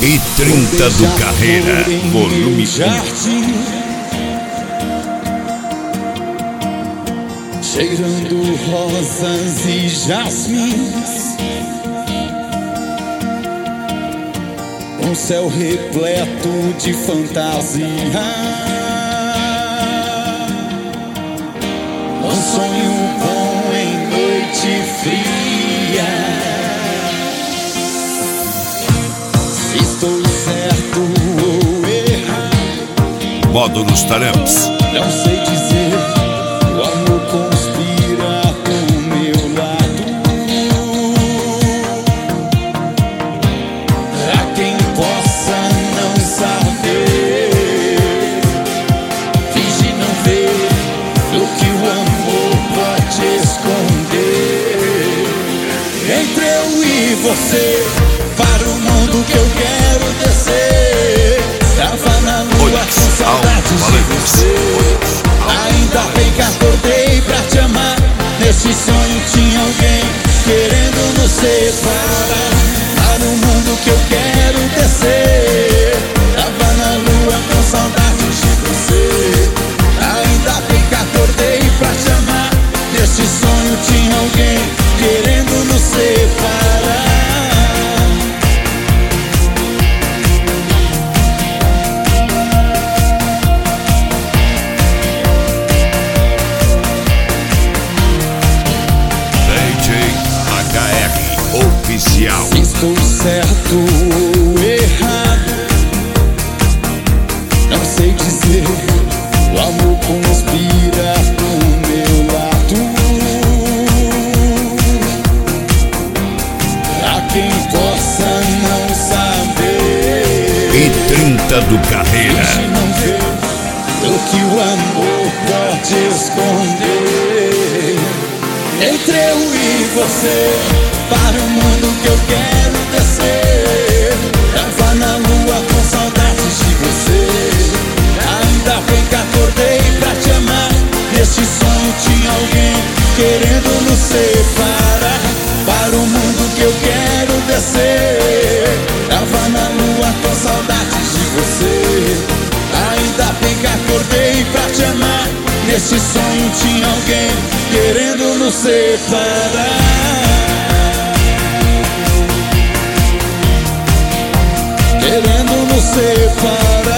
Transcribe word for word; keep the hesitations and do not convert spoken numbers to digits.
E trinta do Carreira, volume um. Cheirando rosas e jasmins, um céu repleto de fantasia, um sonho bom em noite fria. Estou certo ou errado, Módulos Taramps. não sei dizer, o amor conspira do meu lado. Há quem possa não saber, finge não ver o que o amor pode esconder. Entre eu e você, para o mundo que eu quero descer. Tava na lua com saudades de você. Ainda bem que acordei pra te amar. Nesse sonho tinha alguém querendo nos separar. Para o mundo que eu quero descer. Tava na lua com saudades de você. Ainda bem que acordei pra te amar. Nesse sonho tinha alguém querendo nos separar. Oficial. Se estou certo ou errado, não sei dizer, o amor conspira do meu lado. Há quem possa não saber. E trinta do Carreira. Finge não ver o que o amor pode esconder. Entre eu e você, para o mundo que eu quero descer. Tava na lua com saudades de você. Ainda bem que acordei pra te amar. Neste sonho tinha alguém querendo nos separar. Para o mundo que eu quero descer. Tava na lua com saudades de você. Ainda bem que acordei pra te amar. Neste sonho tinha alguém querendo nos separar. Querendo nos separar.